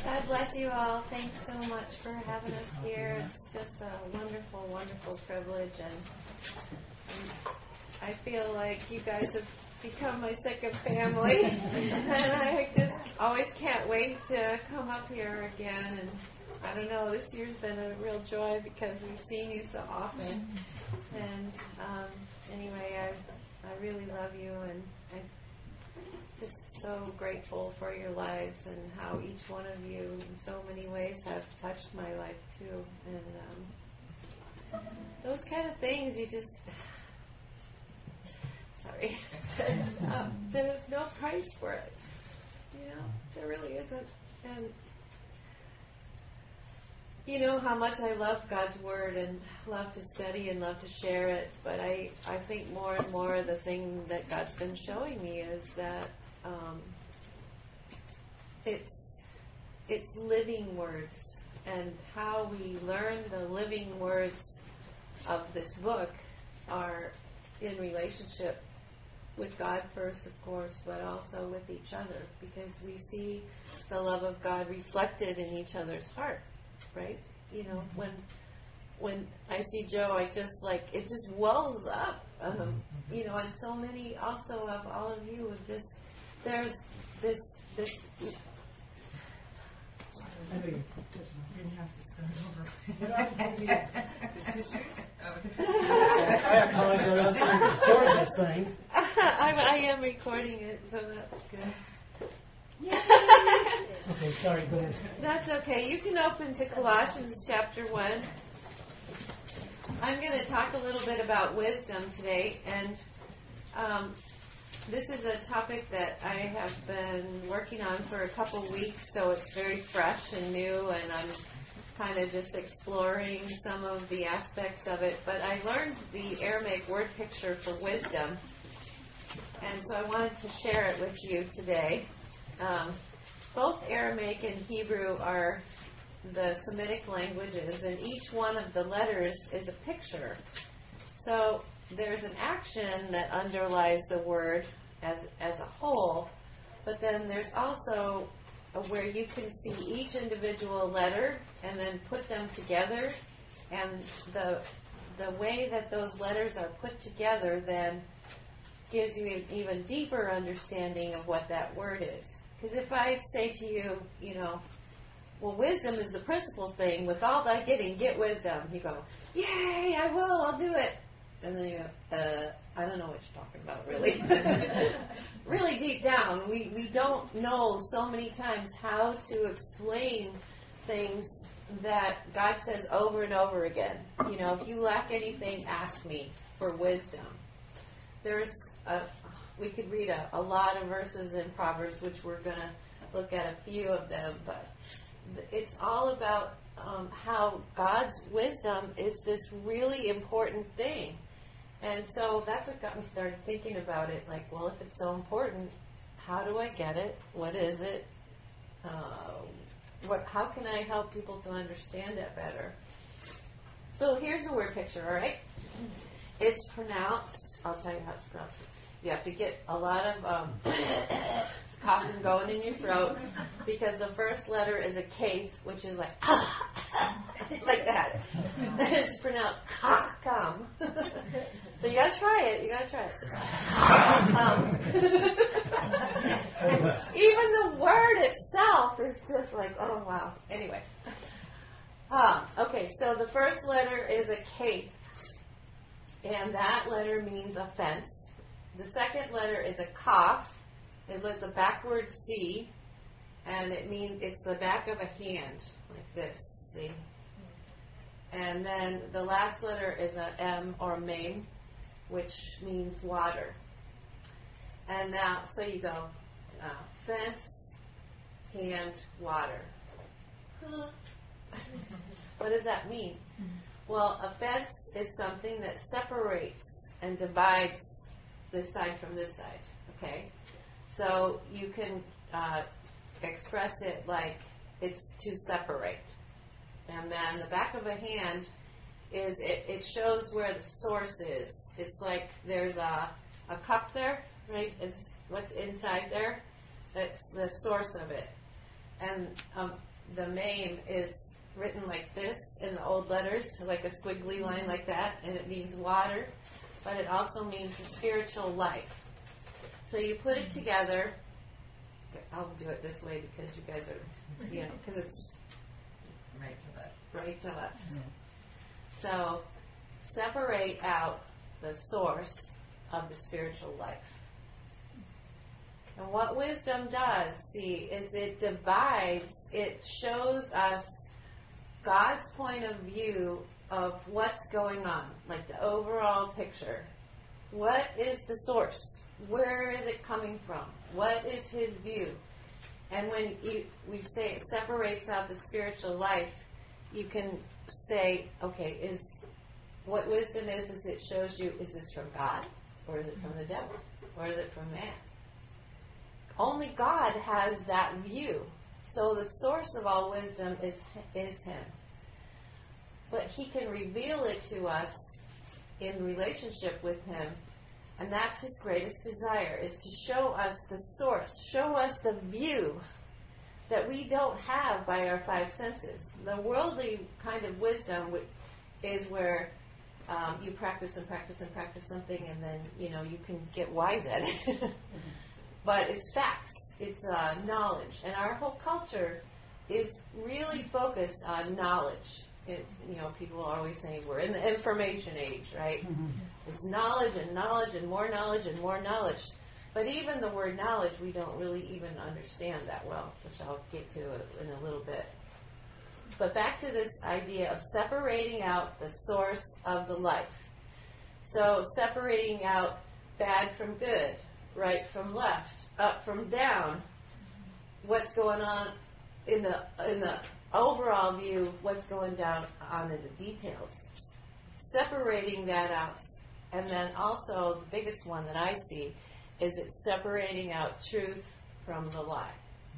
God bless you all. Thanks so much for having us here. It's just a wonderful, wonderful privilege, and I feel like you guys have become my second family, and I just always can't wait to come up here again. And I don't know, this year's been a real joy because we've seen you so often. And anyway, I really love you, and I'm just so grateful for your lives and how each one of you in so many ways have touched my life too. And those kind of things, you just... Sorry. There's no price for it. You know, there really isn't. And you know how much I love God's Word and love to study and love to share it, but I think more and more the thing that God's been showing me is that it's living words, and how we learn the living words of this book are in relationship with God first, of course, but also with each other, because we see the love of God reflected in each other's heart, right? You know, when I see Joe, I just like, it just wells up, you know, and so many also of all of you of this, there's this. I know you're going to have to start over. The tissues? I apologize. I was going to record this thing. I am recording it, so that's good. Okay, sorry, go ahead. That's okay. You can open to Colossians chapter 1. I'm going to talk a little bit about wisdom today, and this is a topic that I have been working on for a couple weeks, so it's very fresh and new, and I'm kind of just exploring some of the aspects of it. But I learned the Aramaic word picture for wisdom, and so I wanted to share it with you today. Both Aramaic and Hebrew are the Semitic languages, and each one of the letters is a picture. So there's an action that underlies the word as a whole, but then there's also where you can see each individual letter and then put them together, and the way that those letters are put together then gives you an even deeper understanding of what that word is. Because if I say to you, you know, well, wisdom is the principal thing, with all thy getting, get wisdom. You go, yay, I will, I'll do it. And then you go, I don't know what you're talking about, really. Really deep down, we don't know so many times how to explain things that God says over and over again. You know, if you lack anything, ask me for wisdom. We could read a lot of verses in Proverbs, which we're going to look at a few of them, but it's all about how God's wisdom is this really important thing. And so that's what got me started thinking about it. Like, well, if it's so important, how do I get it? What is it? How can I help people to understand it better? So here's the word picture, all right? It's pronounced, I'll tell you how it's pronounced. You have to get a lot of coughing going in your throat, because the first letter is a kaf, which is like like that. It's pronounced kam. So you gotta try it. Even the word itself is just like, oh wow. Anyway. Okay, so the first letter is a kaf, and that letter means offense. The second letter is a kaf. It was a backward C, and it means it's the back of a hand, like this, see? And then the last letter is a M or mem, which means water. And now, so you go, fence, hand, water. What does that mean? Well, a fence is something that separates and divides this side from this side, okay? So you can express it like it's to separate. And then the back of a hand is, it shows where the source is. It's like there's a cup there, right? It's what's inside there. That's the source of it. And the Mem is written like this in the old letters, like a squiggly line like that, and it means water, but it also means the spiritual life. So you put it together. I'll do it this way because you guys are, because it's Right to left. right to left. So separate out the source of the spiritual life. And what wisdom does, is it divides, it shows us God's point of view of what's going on, like the overall picture. What is the source? Where is it coming from? What is his view? And when we say it separates out the spiritual life, you can say, okay, what wisdom is it shows you, is this from God? Or is it from the devil? Or is it from man? Only God has that view. So the source of all wisdom is him. But he can reveal it to us in relationship with him. And that's his greatest desire, is to show us the source, show us the view that we don't have by our five senses. The worldly kind of wisdom is where you practice and practice and practice something, and then you can get wise at it. But it's facts, it's knowledge, and our whole culture is really focused on knowledge. People are always saying we're in the information age, right? There's knowledge and knowledge and more knowledge and more knowledge. But even the word knowledge, we don't really even understand that well, which I'll get to in a little bit. But back to this idea of separating out the source of the life. So separating out bad from good, right from left, up from down, what's going on in the overall view, what's going on in the details. Separating that out. And then also the biggest one that I see is it's separating out truth from the lie,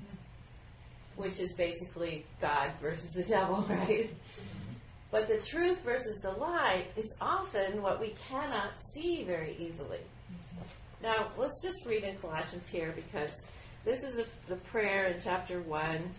which is basically God versus the devil, right? But the truth versus the lie is often what we cannot see very easily. Now, let's just read in Colossians here, because this is the prayer in chapter 1.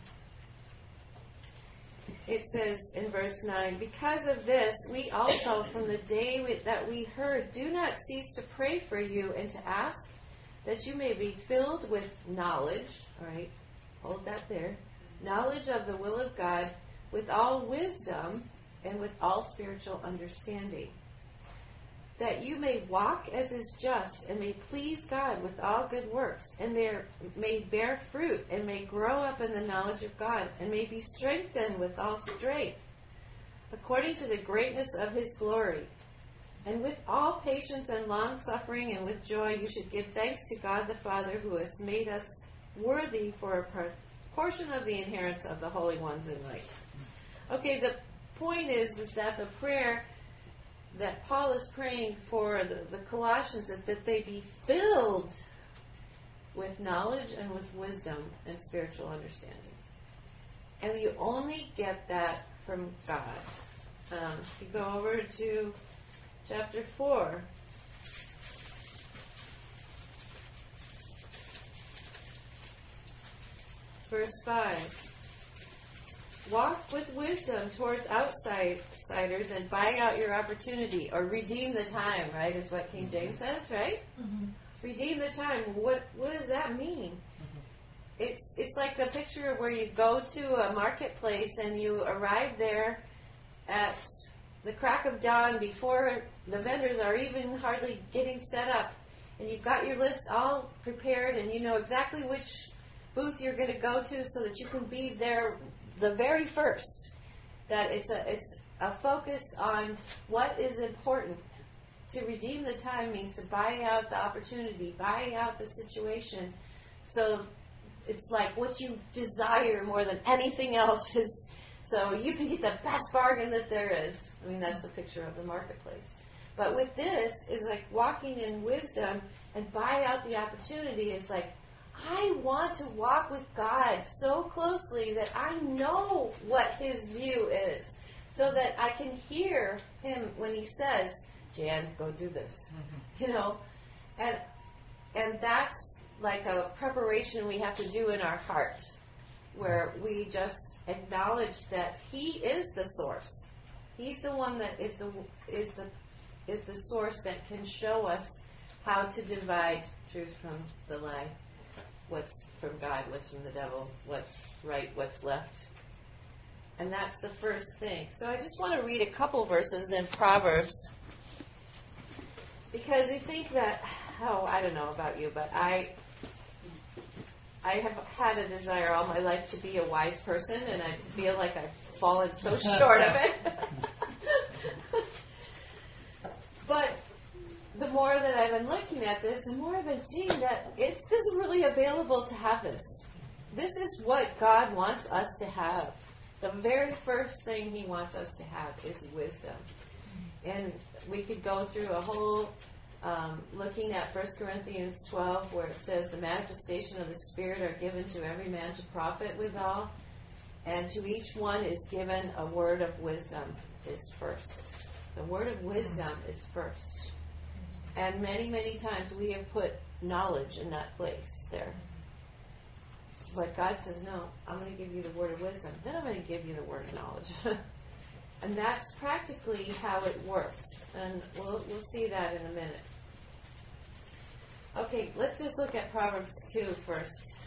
It says in verse 9, because of this, we also, from the day that we heard, do not cease to pray for you and to ask that you may be filled with knowledge, all right, hold that there, knowledge of the will of God, with all wisdom and with all spiritual understanding, that you may walk as is just and may please God with all good works, and may bear fruit and may grow up in the knowledge of God, and may be strengthened with all strength, according to the greatness of his glory. And with all patience and long suffering and with joy you should give thanks to God the Father, who has made us worthy for a portion of the inheritance of the holy ones in light. Okay, the point is that the prayer that Paul is praying for the Colossians is that they be filled with knowledge and with wisdom and spiritual understanding. And you only get that from God. You go over to chapter 4. Verse 5. Walk with wisdom towards outsiders and buy out your opportunity, or redeem the time, right, is what King James says, right? Mm-hmm. Redeem the time. What does that mean? Mm-hmm. It's like the picture of where you go to a marketplace and you arrive there at the crack of dawn before the vendors are even hardly getting set up, and you've got your list all prepared and you know exactly which booth you're going to go to so that you can be there the very first. That it's a focus on what is important. To redeem the time means to buy out the opportunity, buy out the situation. So it's like what you desire more than anything else is, so you can get the best bargain that there is. I mean, that's the picture of the marketplace. But with this is like walking in wisdom and buy out the opportunity is like, I want to walk with God so closely that I know what his view is, so that I can hear him when he says, Jan, go do this. Mm-hmm. And that's like a preparation we have to do in our heart, where we just acknowledge that He is the source. He's the one that is the source that can show us how to divide truth from the lie, what's from God, what's from the devil, what's right, what's left. And that's the first thing. So I just want to read a couple verses in Proverbs, because I think that, I don't know about you, but I have had a desire all my life to be a wise person, and I feel like I've fallen so short of it. But the more that I've been looking at this, the more I've been seeing that this is really available to have this. This is what God wants us to have. The very first thing He wants us to have is wisdom. And we could go through a whole looking at 1 Corinthians 12, where it says the manifestation of the Spirit are given to every man to profit withal, and to each one is given a word of wisdom is first. The word of wisdom is first. And many, many times we have put knowledge in that place there. But God says, no, I'm going to give you the word of wisdom. Then I'm going to give you the word of knowledge. And that's practically how it works. And we'll see that in a minute. Okay, let's just look at Proverbs 2 first.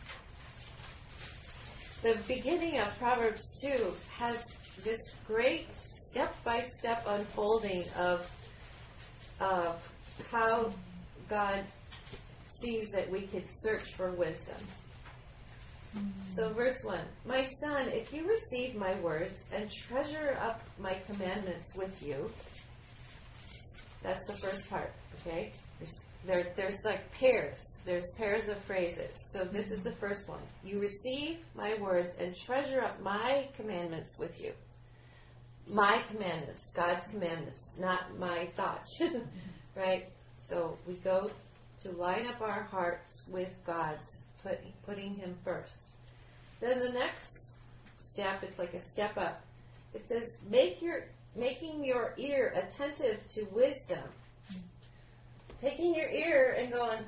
The beginning of Proverbs 2 has this great step-by-step unfolding of how God sees that we could search for wisdom. So verse 1, my son, if you receive my words and treasure up my commandments with you, that's the first part, okay? There's like pairs. There's pairs of phrases. So this is the first one. You receive my words and treasure up my commandments with you. My commandments, God's commandments, not my thoughts, right? So we go to line up our hearts with God's, putting Him first. Then the next step, it's like a step up. It says, making your ear attentive to wisdom. Taking your ear and going,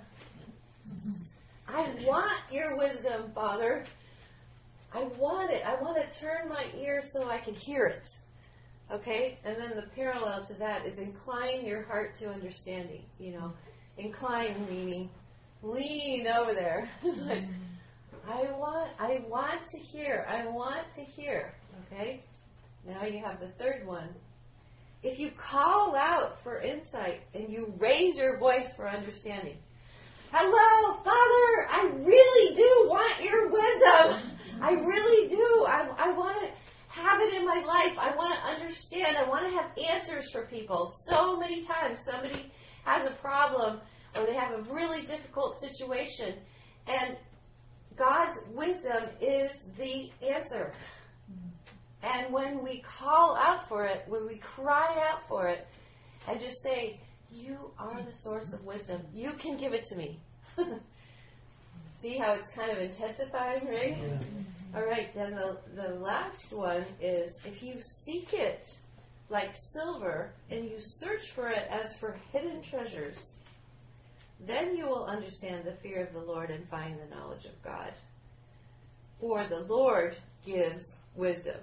I want your wisdom, Father. I want it. I want to turn my ear so I can hear it. Okay? And then the parallel to that is incline your heart to understanding. You know, incline meaning lean over there. It's like, I want to hear. I want to hear. Okay? Now you have the third one. If you call out for insight and you raise your voice for understanding. Hello, Father, I really do want your wisdom. I really do. I want to have it in my life. I want to understand. I want to have answers for people. So many times somebody has a problem or they have a really difficult situation, and God's wisdom is the answer. And when we call out for it, when we cry out for it, and just say, you are the source of wisdom. You can give it to me. See how it's kind of intensifying, right? Yeah. All right, then the last one is, if you seek it like silver and you search for it as for hidden treasures, then you will understand the fear of the Lord and find the knowledge of God. For the Lord gives wisdom.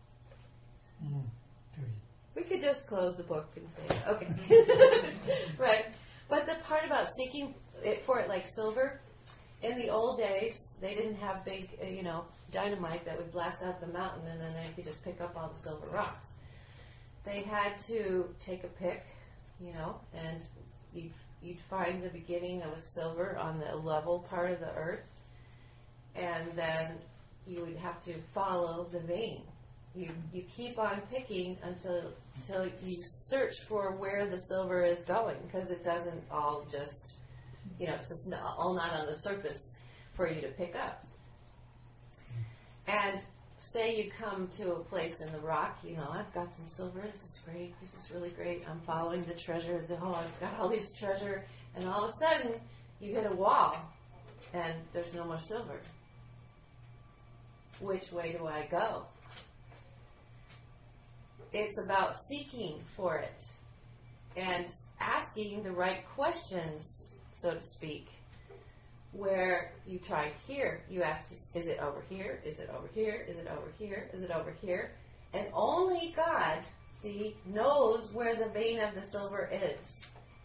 Period. We could just close the book and say, okay. Right. But the part about seeking it for it like silver, in the old days, they didn't have big, dynamite that would blast out the mountain and then they could just pick up all the silver rocks. They had to take a pick, and you'd find the beginning of a silver on the level part of the earth, and then you would have to follow the vein. You keep on picking until you search for where the silver is going, because it doesn't all just, it's just all not on the surface for you to pick up. And say you come to a place in the rock, I've got some silver, this is great, this is really great, I'm following the treasure, I've got all these treasure, and all of a sudden you hit a wall and there's no more silver. Which way do I go? It's about seeking for it and asking the right questions, so to speak. where you try here, you ask, is it over here? Is it over here? Is it over here? Is it over here? And only God, see, knows where the vein of the silver is.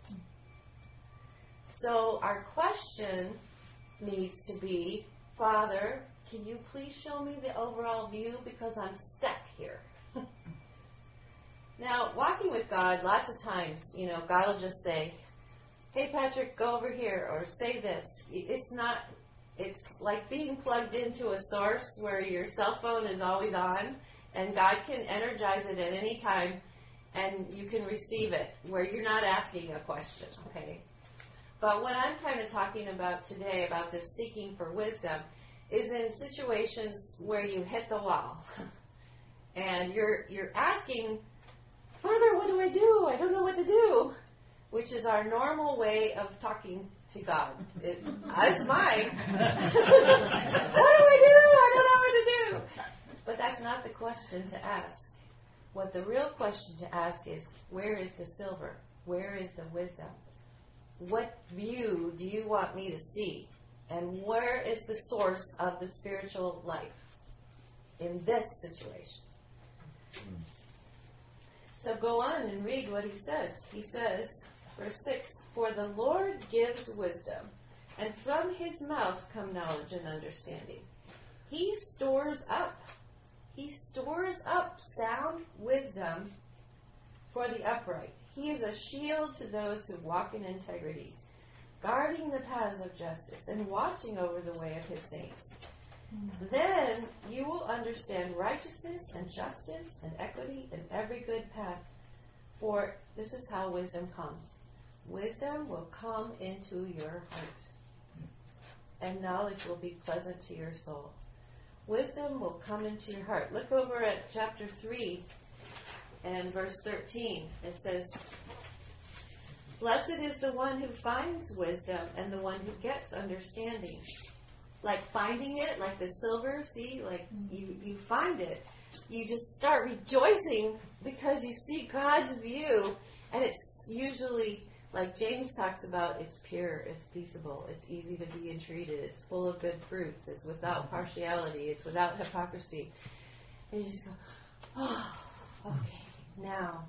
So our question needs to be, Father, can you please show me the overall view because I'm stuck here? Now, walking with God, lots of times, God will just say, hey, Patrick, go over here, or say this. It's like being plugged into a source where your cell phone is always on, and God can energize it at any time, and you can receive it, where you're not asking a question, okay? But what I'm kind of talking about today, about this seeking for wisdom, is in situations where you hit the wall, and you're asking, Father, what do? I don't know what to do. Which is our normal way of talking to God. It's mine. What do? I don't know what to do. But that's not the question to ask. What the real question to ask is, where is the silver? Where is the wisdom? What view do you want me to see? And where is the source of the spiritual life in this situation? So go on and read what he says. He says, verse 6, for the Lord gives wisdom, and from his mouth come knowledge and understanding. He stores up sound wisdom for the upright. He is a shield to those who walk in integrity, guarding the paths of justice and watching over the way of his saints. Then you will understand righteousness and justice and equity and every good path. For this is how wisdom comes. Wisdom will come into your heart, and knowledge will be pleasant to your soul. Wisdom will come into your heart. Look over at chapter 3 and verse 13. It says, blessed is the one who finds wisdom and the one who gets understanding. Like finding it, like the silver, see, like you find it. You just start rejoicing because you see God's view. And it's usually, like James talks about, it's pure, it's peaceable, it's easy to be entreated, it's full of good fruits, it's without partiality, it's without hypocrisy. And you just go, oh, okay, now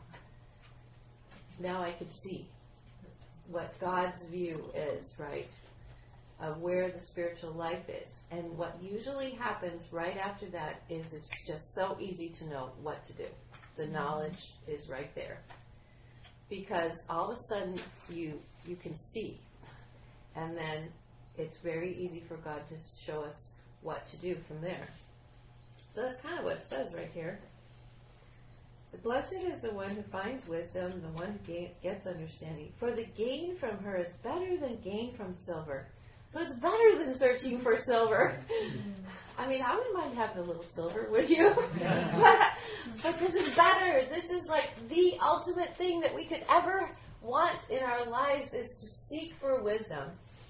I can see what God's view is, right? Of where the spiritual life is. And what usually happens right after that is it's just so easy to know what to do. The knowledge is right there. Because all of a sudden you can see. And then it's very easy for God to show us what to do from there. So that's kind of what it says right here. The blessed is the one who finds wisdom, the one who gets understanding. For the gain from her is better than gain from silver. So it's better than searching for silver. I mean, I wouldn't mind having a little silver, would you? But this is better. This is like the ultimate thing that we could ever want in our lives, is to seek for wisdom.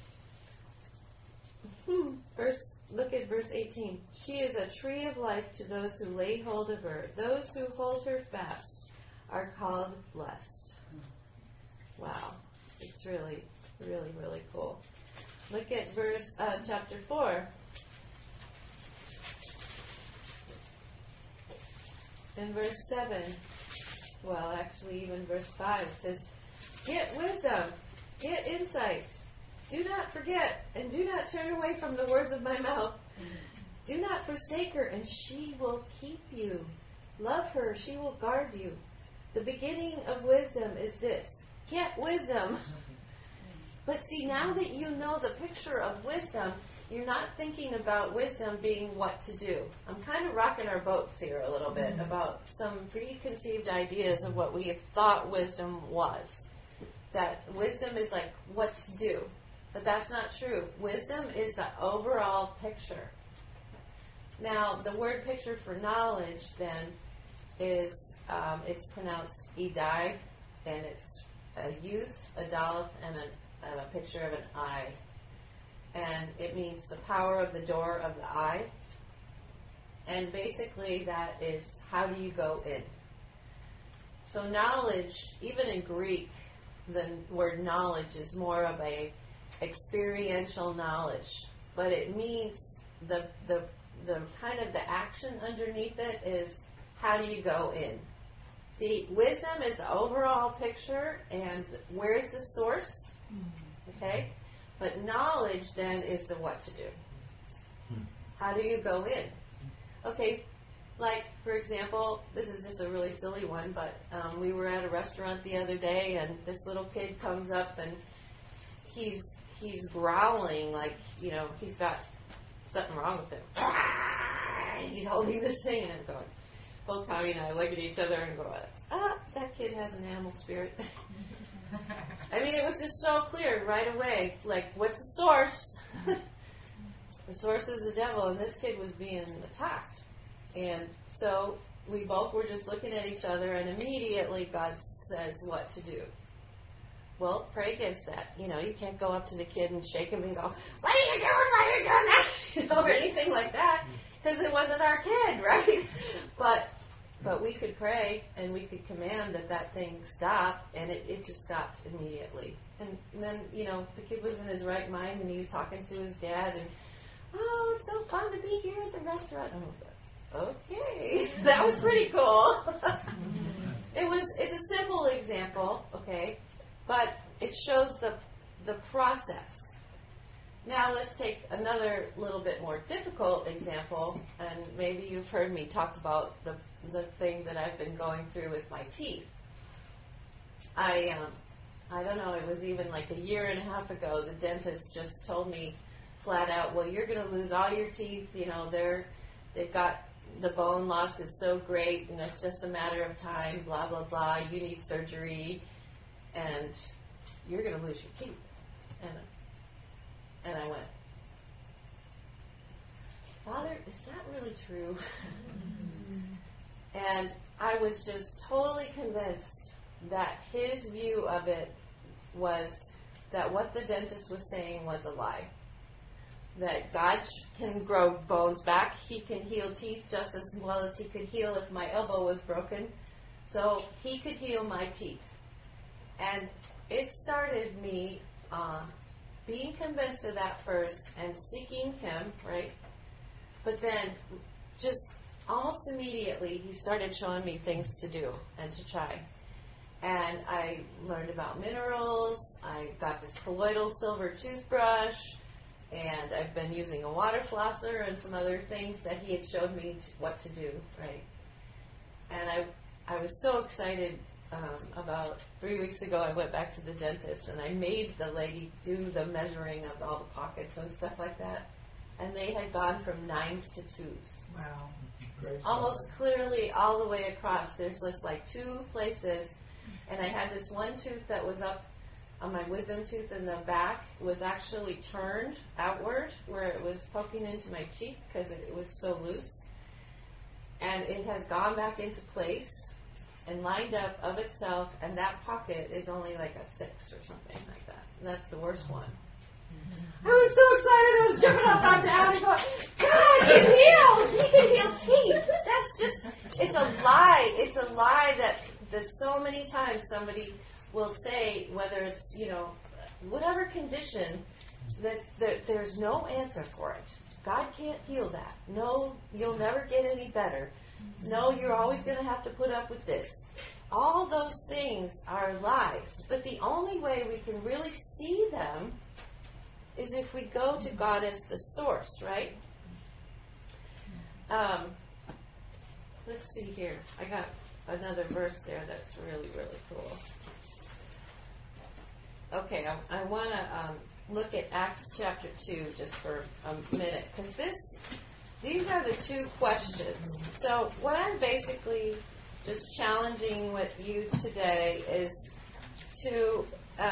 Look at verse 18. She is a tree of life to those who lay hold of her. Those who hold her fast are called blessed. Wow. It's really, really, really cool. Look at chapter 4. In verse 7, well, actually even verse 5, it says, get wisdom, get insight. Do not forget, and do not turn away from the words of my mouth. Do not forsake her, and she will keep you. Love her, she will guard you. The beginning of wisdom is this: get wisdom. But see, now that you know the picture of wisdom, you're not thinking about wisdom being what to do. I'm kind of rocking our boats here a little bit about some preconceived ideas of what we have thought wisdom was. That wisdom is like what to do. But that's not true. Wisdom is the overall picture. Now, the word picture for knowledge then is, it's pronounced Edai, and it's a youth, a Daleth, and a picture of an eye. And it means the power of the door of the eye. And basically that is, how do you go in? So knowledge, even in Greek, the word knowledge is more of a experiential knowledge, but it means the kind of the action underneath it is, how do you go in? See, wisdom is the overall picture, and where's the source? Okay? But knowledge then is the what to do. How do you go in? Okay, like, for example, this is just a really silly one, but we were at a restaurant the other day, and this little kid comes up, and he's growling like, he's got something wrong with him. And he's holding this thing, and I'm going, both Tommy and I look at each other and go, that kid has an animal spirit. I mean, it was just so clear right away. Like, what's the source? The source is the devil, and this kid was being attacked. And so we both were just looking at each other, and immediately God says what to do. Well, pray against that. You can't go up to the kid and shake him and go, what are you doing? Why are you doing that? Or anything like that, because it wasn't our kid, right? But we could pray, and we could command that thing stop, and it just stopped immediately. And then, the kid was in his right mind, and he was talking to his dad, and, oh, it's so fun to be here at the restaurant. And I was like, okay, that was pretty cool. It's a simple example, okay, but it shows the process. Now let's take another little bit more difficult example, and maybe you've heard me talk about the thing that I've been going through with my teeth. I don't know, it was even like a year and a half ago, the dentist just told me flat out, well, you're going to lose all your teeth, they've got, the bone loss is so great, and it's just a matter of time, blah, blah, blah, you need surgery, and you're going to lose your teeth. And I went, Father, is that really true? And I was just totally convinced that his view of it was that what the dentist was saying was a lie. That God can grow bones back. He can heal teeth just as well as he could heal if my elbow was broken. So he could heal my teeth. And it started me being convinced of that first and seeking him, right? But then just almost immediately he started showing me things to do and to try. And I learned about minerals. I got this colloidal silver toothbrush. And I've been using a water flosser and some other things that he had showed me what to do, right? And I was so excited. About 3 weeks ago, I went back to the dentist, and I made the lady do the measuring of all the pockets and stuff like that. And they had gone from 9s to 2s. Wow. Almost clearly all the way across. There's just like 2 places. And I had this one tooth that was up on my wisdom tooth in the back was actually turned outward where it was poking into my cheek because it was so loose. And it has gone back into place and lined up of itself, and that pocket is only like a 6 or something like that. And that's the worst one. I was so excited, I was jumping up and down and going, God can heal! He can heal teeth! That's just, it's a lie. It's a lie that there's so many times somebody will say, whether it's, whatever condition, that there's no answer for it. God can't heal that. No, you'll never get any better. No, you're always going to have to put up with this. All those things are lies. But the only way we can really see them is if we go to God as the source, right? Let's see here. I got another verse there that's really, really cool. Okay, I want to look at Acts chapter 2 just for a minute, because these are the 2 questions. So what I'm basically just challenging with you today is to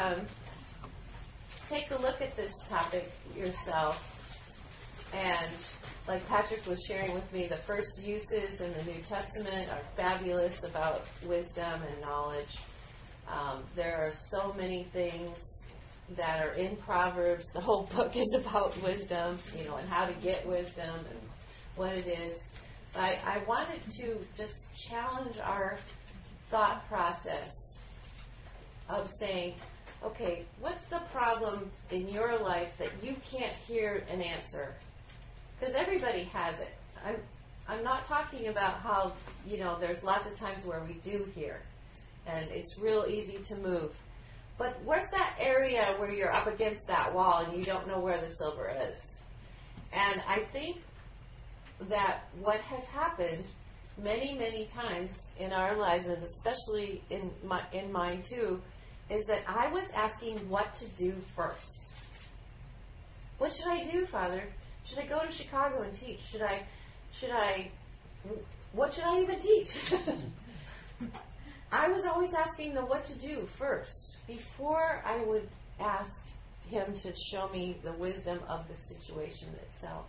take a look at this topic yourself. And like Patrick was sharing with me, the first uses in the New Testament are fabulous about wisdom and knowledge. There are so many things that are in Proverbs. The whole book is about wisdom, and how to get wisdom and what it is. But I wanted to just challenge our thought process of saying, okay, what's the problem in your life that you can't hear an answer? Because everybody has it. I'm not talking about how, there's lots of times where we do hear, and it's real easy to move. But where's that area where you're up against that wall and you don't know where the silver is? And I think that what has happened many, many times in our lives, and especially in mine too, is that I was asking what to do first. What should I do, Father? Should I go to Chicago and teach? What should I even teach? I was always asking the what to do first before I would ask him to show me the wisdom of the situation itself.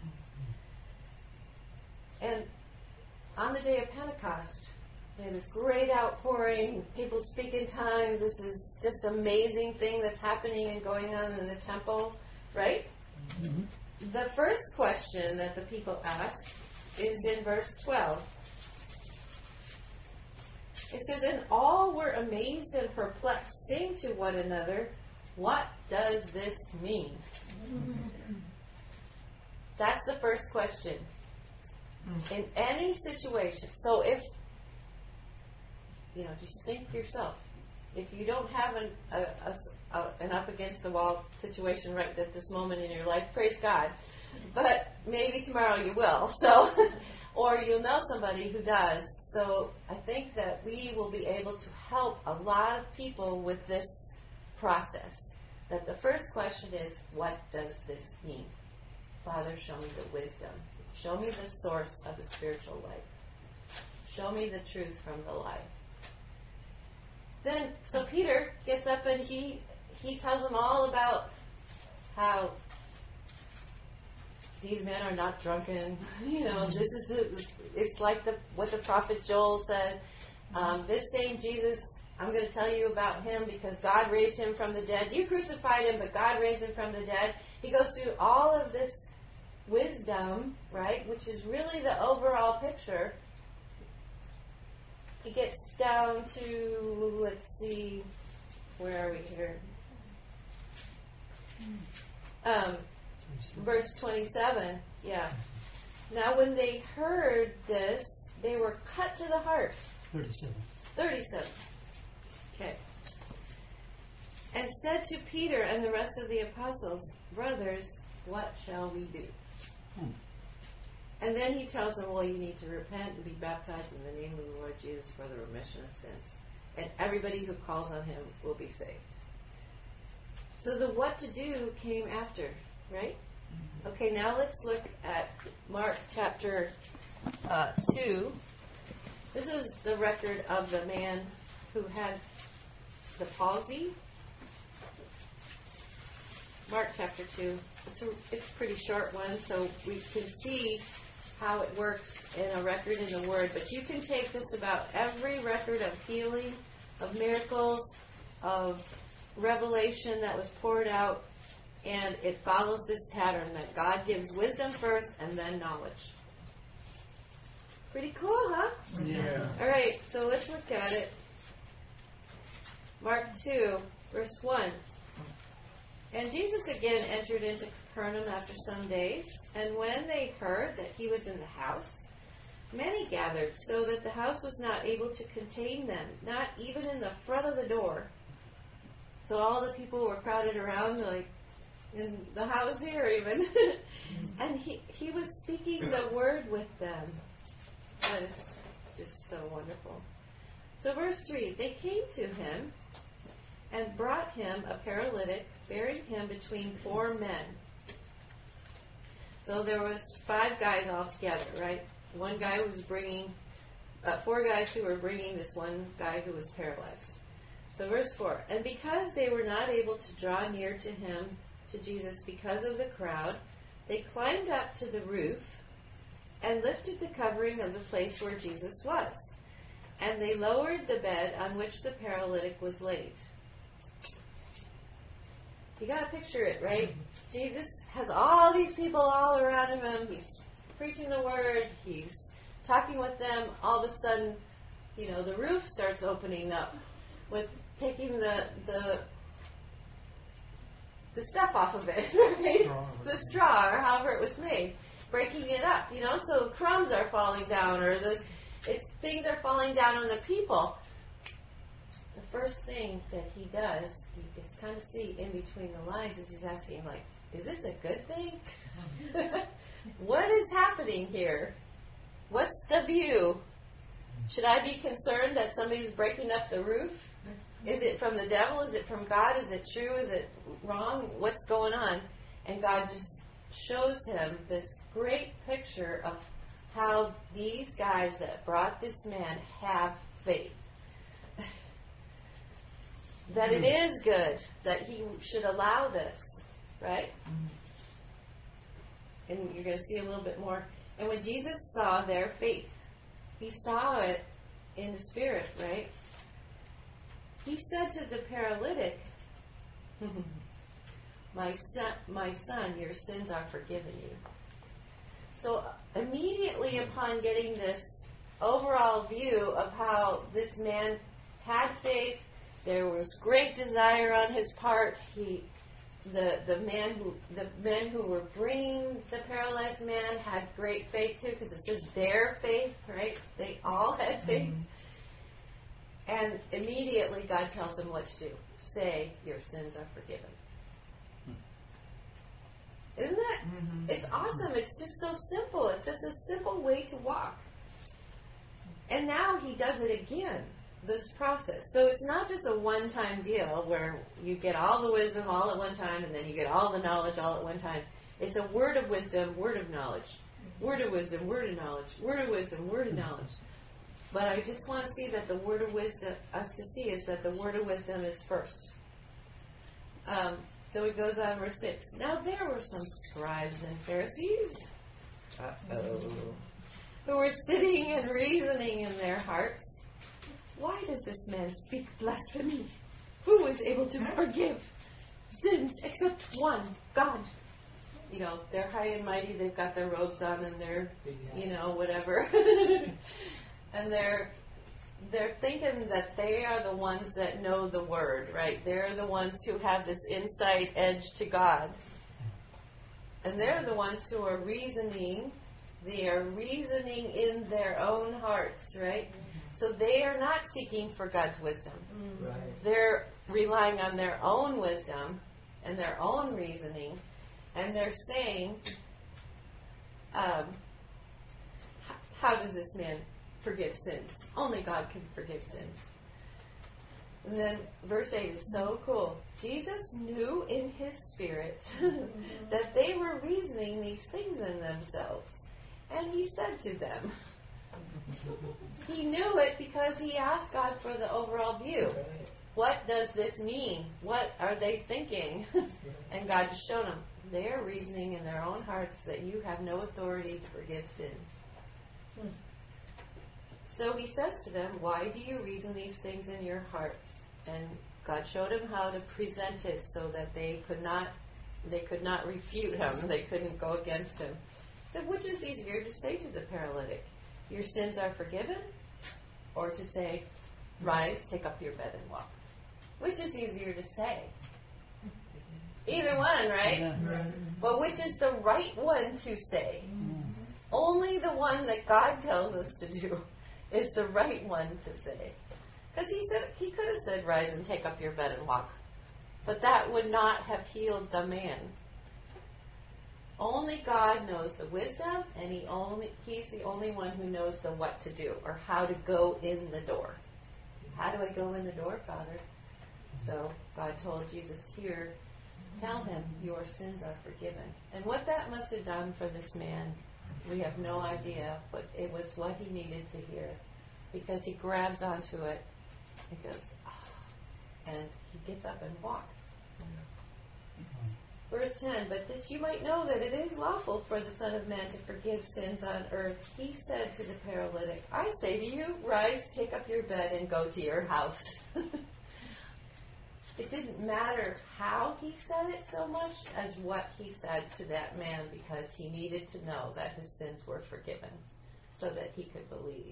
And on the day of Pentecost, we had this great outpouring, people speak in tongues. This is just amazing thing that's happening and going on in the temple, right? Mm-hmm. The first question that the people ask is in verse 12. It says, and all were amazed and perplexed, saying to one another, what does this mean? That's the first question. In any situation. So if, just think yourself. If you don't have an up against the wall situation right at this moment in your life, praise God. But maybe tomorrow you will. So, or you'll know somebody who does. So I think that we will be able to help a lot of people with this process. That the first question is, what does this mean? Father, show me the wisdom. Show me the source of the spiritual life. Show me the truth from the lie. Then, so Peter gets up and he tells them all about how these men are not drunken. This is it's like what the prophet Joel said. This same Jesus, I'm going to tell you about him because God raised him from the dead. You crucified him, but God raised him from the dead. He goes through all of this wisdom, right, which is really the overall picture. He gets down to, let's see, where are we here? Verse 27, yeah. Now when they heard this, they were cut to the heart. 37. Okay. And said to Peter and the rest of the apostles, brothers, what shall we do? And then he tells them, well, you need to repent and be baptized in the name of the Lord Jesus for the remission of sins. And everybody who calls on him will be saved. So the what to do came after, right? Okay, now let's look at Mark chapter 2. This is the record of the man who had the palsy. Mark chapter 2. It's a pretty short one, so we can see how it works in a record in the Word. But you can take just about every record of healing, of miracles, of revelation that was poured out, and it follows this pattern that God gives wisdom first and then knowledge. Pretty cool, huh? Yeah. All right, so let's look at it. Mark 2, verse 1. And Jesus again entered into Capernaum after some days, and when they heard that he was in the house, many gathered, so that the house was not able to contain them, not even in the front of the door. So all the people were crowded around, like in the house here even. And he was speaking the word with them. That is just so wonderful. So verse 3, they came to him and brought him a paralytic, bearing him between 4 men. So there was 5 guys all together, right? One guy was bringing, 4 guys who were bringing this one guy who was paralyzed. So verse 4, and because they were not able to draw near to him, to Jesus, because of the crowd, they climbed up to the roof and lifted the covering of the place where Jesus was. And they lowered the bed on which the paralytic was laid. You got to picture it, right? Jesus has all these people all around him. He's preaching the word. He's talking with them. All of a sudden, the roof starts opening up with taking the the stuff off of it, right? Straw. The straw, or however it was made, breaking it up, so crumbs are falling down, or things are falling down on the people. The first thing that he does, you can kind of see in between the lines, is he's asking, like, is this a good thing? What is happening here? What's the view? Should I be concerned that somebody's breaking up the roof? Is it from the devil? Is it from God? Is it true? Is it wrong? What's going on? And God just shows him this great picture of how these guys that brought this man have faith. That it is good, that he should allow this, right? And you're going to see a little bit more. And when Jesus saw their faith, he saw it in the spirit, right? He said to the paralytic, my son, your sins are forgiven you. So immediately upon getting this overall view of how this man had faith, there was great desire on his part. The men who were bringing the paralyzed man had great faith too, because it says their faith, right? They all had faith. And immediately God tells them what to do. Say, your sins are forgiven. Isn't that? It's awesome. It's just so simple. It's just a simple way to walk. And now he does it again, this process. So it's not just a one-time deal where you get all the wisdom all at one time and then you get all the knowledge all at one time. It's a word of wisdom, word of knowledge. Word of wisdom, word of knowledge. Word of wisdom, word of knowledge. But I just want to see that the word of wisdom, us to see is that the word of wisdom is first. So it goes on, verse 6. Now there were some scribes and Pharisees who were sitting and reasoning in their hearts. Why does this man speak blasphemy? Who is able to forgive sins except one, God? They're high and mighty. They've got their robes on and they're, whatever. And they're thinking that they are the ones that know the word, right? They're the ones who have this inside edge to God. And they're the ones who are reasoning. They are reasoning in their own hearts, right? So they are not seeking for God's wisdom. Right. They're relying on their own wisdom and their own reasoning. And they're saying, how does this man forgive sins? Only God can forgive sins. And then verse 8 is so cool. Jesus knew in his spirit that they were reasoning these things in themselves. And he said to them, he knew it because he asked God for the overall view. What does this mean? What are they thinking? And God just showed them. They are reasoning in their own hearts that you have no authority to forgive sins. So he says to them, why do you reason these things in your hearts? And God showed him how to present it so that they could not refute him. They couldn't go against him. He said, which is easier to say to the paralytic, your sins are forgiven? Or to say, rise, take up your bed and walk? Which is easier to say? Either one, right? Yeah. But which is the right one to say? Only the one that God tells us to do is the right one to say. Because he could have said, rise and take up your bed and walk. But that would not have healed the man. Only God knows the wisdom, and he's the only one who knows the what to do, or how to go in the door. How do I go in the door, Father? So God told Jesus here, tell him your sins are forgiven. And what that must have done for this man, we have no idea, but it was what he needed to hear. Because he grabs onto it and goes, and he gets up and walks. Verse 10, but that you might know that it is lawful for the Son of Man to forgive sins on earth, he said to the paralytic, I say to you, rise, take up your bed, and go to your house. It didn't matter how he said it so much as what he said to that man, because he needed to know that his sins were forgiven so that he could believe.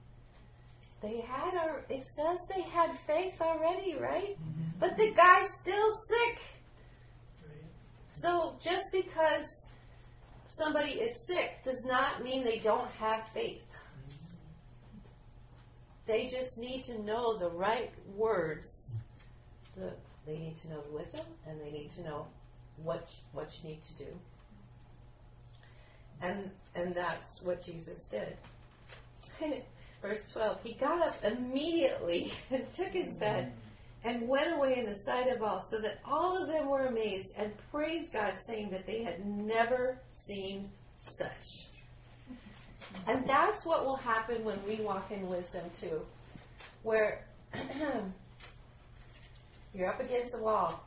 It says they had faith already, right? But the guy's still sick. So just because somebody is sick does not mean they don't have faith. They just need to know the right words. They need to know the wisdom, and they need to know what you need to do. And that's what Jesus did. Verse 12, he got up immediately and took his bed and went away in the sight of all, so that all of them were amazed and praised God, saying that they had never seen such. And that's what will happen when we walk in wisdom too, where you're up against the wall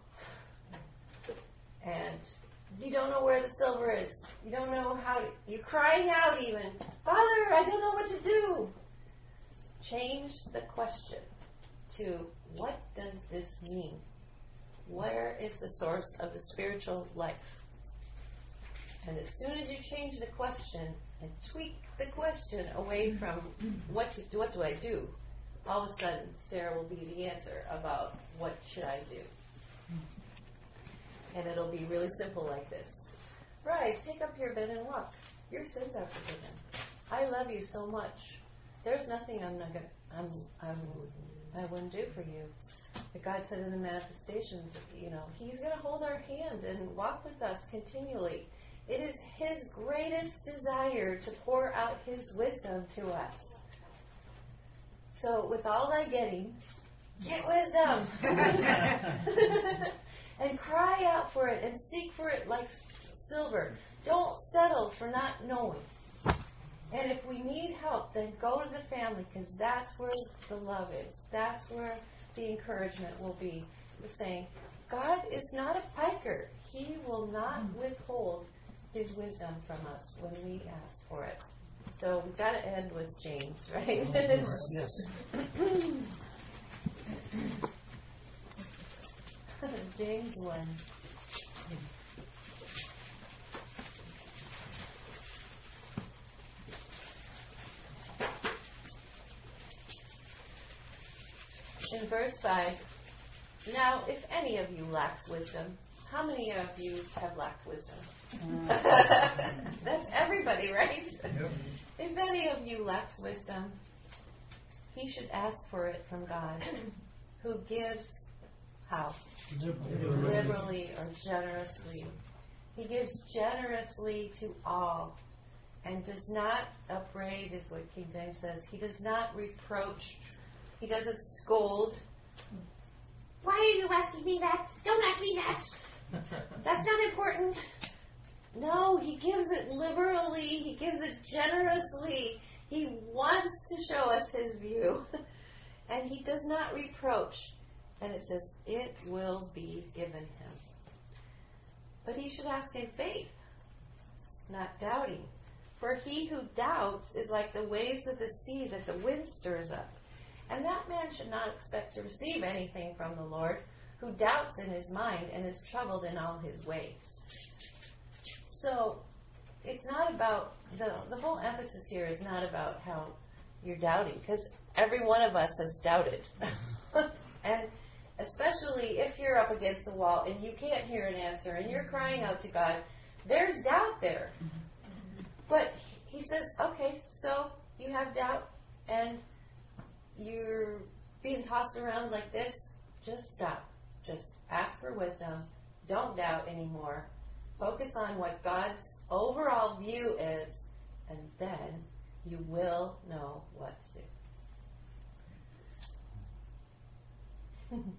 and you don't know where the silver is. You don't know how to, you're crying out even, Father, I don't know what to do. Change the question to, what does this mean? Where is the source of the spiritual life? And as soon as you change the question and tweak the question away from what do I do, all of a sudden there will be the answer about what should I do. And it'll be really simple like this. Rise, take up your bed and walk. Your sins are forgiven. I love you so much. There's nothing I wouldn't do for you. But God said in the manifestations, He's going to hold our hand and walk with us continually. It is His greatest desire to pour out His wisdom to us. So with all thy getting, get wisdom. And cry out for it and seek for it like silver. Don't settle for not knowing. And if we need help, then go to the family, because that's where the love is. That's where the encouragement will be. We're saying, God is not a piker. He will not withhold His wisdom from us when we ask for it. So we've got to end with James, right? Yes. James 1. In verse 5, now if any of you lacks wisdom, how many of you have lacked wisdom? That's everybody, right? Yep. If any of you lacks wisdom, he should ask for it from God, who gives how? Liberally or generously. He gives generously to all and does not upbraid, is what King James says. He does not reproach. He doesn't scold. Why are you asking me that? Don't ask me that. That's not important. No, he gives it liberally. He gives it generously. He wants to show us his view. And he does not reproach. And it says, it will be given him. But he should ask in faith, not doubting. For he who doubts is like the waves of the sea that the wind stirs up. And that man should not expect to receive anything from the Lord, who doubts in his mind and is troubled in all his ways. So, it's not about, the whole emphasis here is not about how you're doubting, because every one of us has doubted. And especially if you're up against the wall and you can't hear an answer and you're crying out to God, there's doubt there. But he says, okay, so you have doubt and you're being tossed around like this, just stop. Just ask for wisdom. Don't doubt anymore. Focus on what God's overall view is, and then you will know what to do.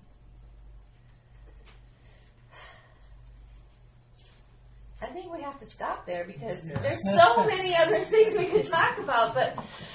I think we have to stop there because there's so many other things we could talk about, but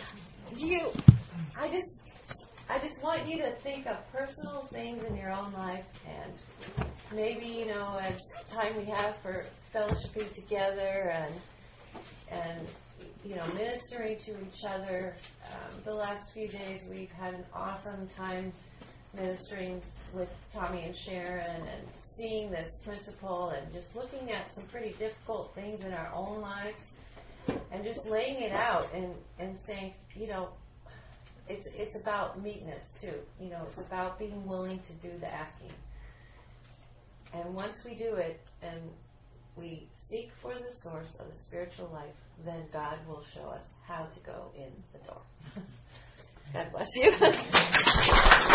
I just want you to think of personal things in your own life, and maybe, as time we have for fellowshipping together and ministering to each other. The last few days we've had an awesome time ministering with Tommy and Sharon and seeing this principle and just looking at some pretty difficult things in our own lives and just laying it out and saying, it's about meekness too. It's about being willing to do the asking. And once we do it and we seek for the source of the spiritual life, then God will show us how to go in the door. God bless you.